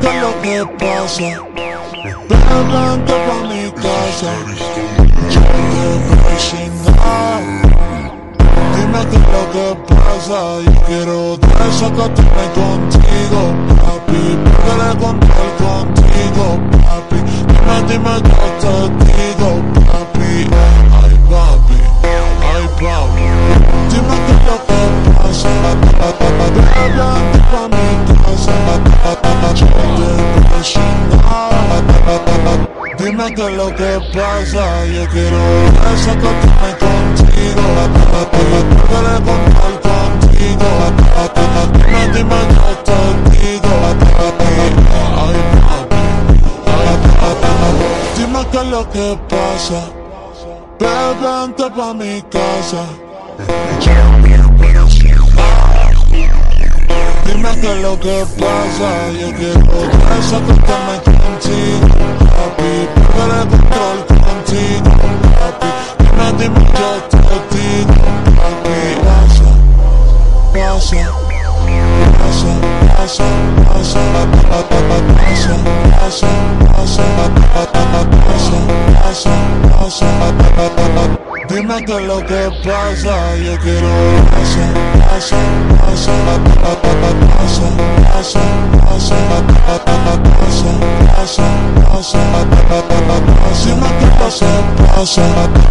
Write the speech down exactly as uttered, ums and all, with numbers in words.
qué es lo que pasa. Vente pa' mi casa. Yo te voy sin nada. Dime qué es lo que pasa. Yo quiero desacatarme contigo, papi. Porque contar contigo, papi. Dime, dime, yo te digo, papi. Ay, papi, ay, papi. Dime qué es lo que pasa. Vente pa' mi casa. Yo te voy sin nada. Dime qué es lo que pasa. Yo quiero desacatarme contigo, porque contar contigo. Dime, dime, yo te digo, ay, papi, ay, papi. Dime qué es lo que pasa. Vente pa' mi casa. Dime qué es lo que pasa. Yo quiero desacatarme contigo, papi, perder el control contigo, papi. Dime, dime, yo te digo, papi. Pasa, pasa, pasa, pasa, pasa, pasa, pasa, pasa, pasa, pasa, pasa. Dime qué es lo que pasa. Yo quiero pasa, pasa, pasa, pasa, pasa, pasa, pasa, pasa, pasa, pasa. Dime qué es lo que pasa.